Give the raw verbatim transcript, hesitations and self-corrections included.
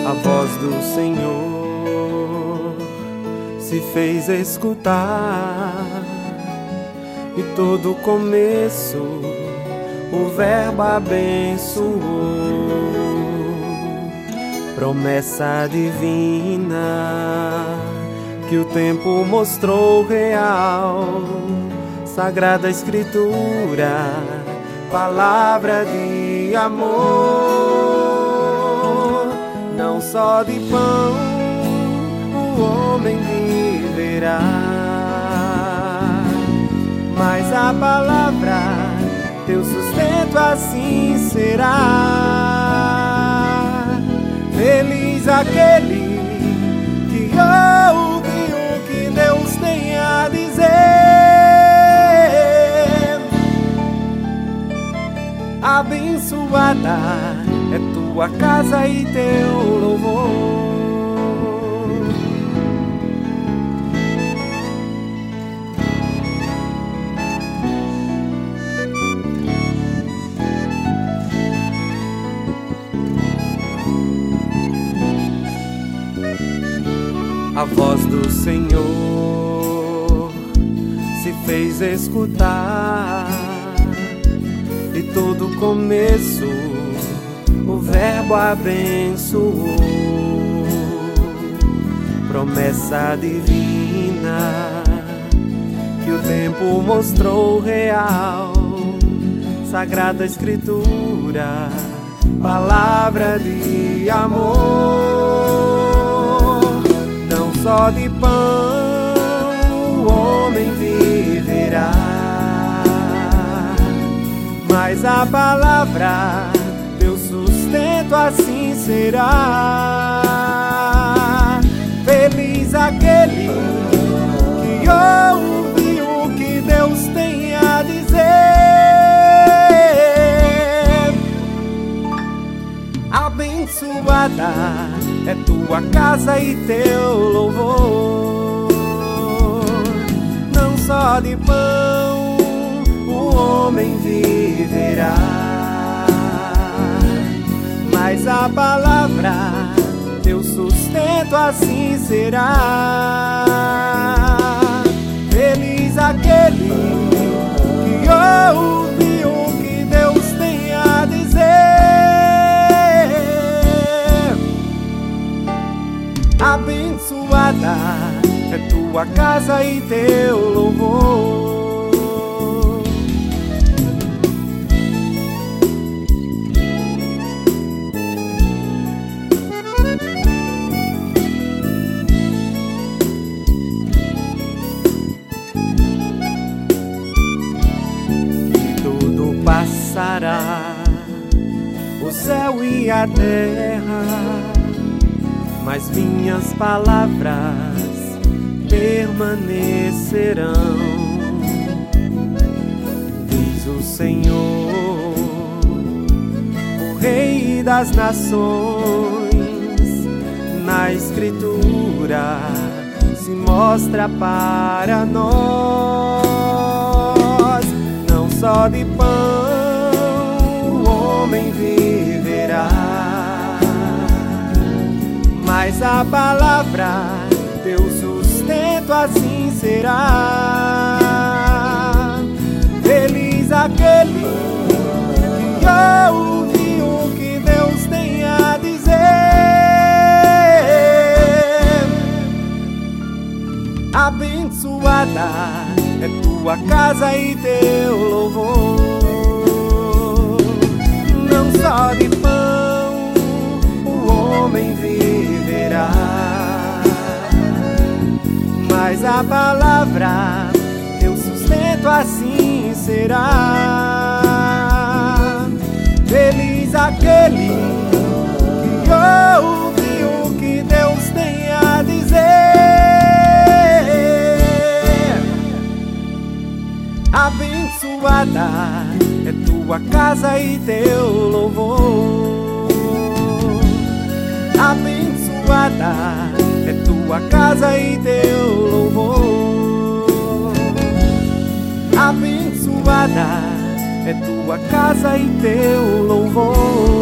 A voz do Senhor se fez escutar, e todo começo o Verbo abençoou. Promessa divina que o tempo mostrou real, Sagrada Escritura, palavra de amor. Não só de pão o homem viverá, mas a palavra, teu sustento assim será. Feliz aquele que ouve o que Deus tem a dizer. Abençoada é tua casa e teu louvor. A voz do Senhor se fez escutar, e todo começo o Verbo abençoou. Promessa divina que o tempo mostrou real, Sagrada Escritura, palavra de amor. Não só de pão o homem viverá, mas a palavra, teu sustento assim será. Feliz aquele que ouve o que Deus tem a dizer. Abençoada é tua casa e teu louvor. Não só de pão o homem viverá, mas a palavra, teu sustento assim será. Feliz aquele que ouve o que Deus tem a dizer. Abençoada é tua casa e teu louvor. E tudo passará, o céu e a terra, mas minhas palavras permanecerão. Diz o Senhor, o Rei das nações, na Escritura se mostra para nós. Não só de pão o homem viverá, mas a palavra, teu sustento assim será. Feliz aquele que ouve o que Deus tem a dizer. Abençoada é tua casa e teu louvor. Não só de pão o homem viverá, mas a palavra, teu sustento assim será. Feliz aquele que ouve o que Deus tem a dizer. Abençoada é tua casa e teu louvor. Abençoada é tua casa e teu louvor. Abençoada é tua casa e teu louvor.